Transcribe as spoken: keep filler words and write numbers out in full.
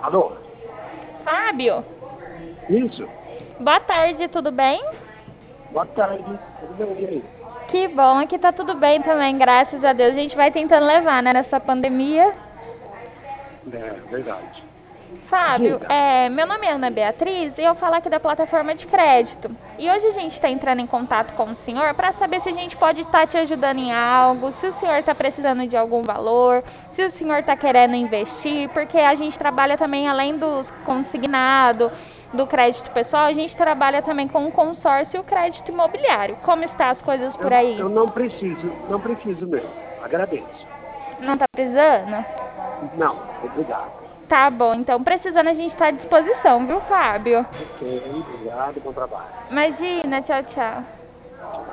Alô? Fábio, Isso? boa tarde, tudo bem? Boa tarde. Tudo bem, e aí? Que bom, aqui tá tudo bem também, graças a Deus. A gente vai tentando levar, né, nessa pandemia. É, verdade. Fábio, Diga. é, meu nome é Ana Beatriz e eu falo aqui da plataforma de crédito. E hoje a gente está entrando em contato com o senhor para saber se a gente pode estar te ajudando em algo, se o senhor está precisando de algum valor, se o senhor está querendo investir, porque a gente trabalha também além do consignado, do crédito pessoal, a gente trabalha também com o consórcio e o crédito imobiliário. Como estão as coisas por Eu, aí? eu não preciso, não preciso mesmo. Agradeço. Não está precisando? Não, obrigado. Tá bom, então precisando a gente está à disposição, viu, Fábio? Ok, obrigado, bom trabalho. Imagina, tchau, tchau. Tchau.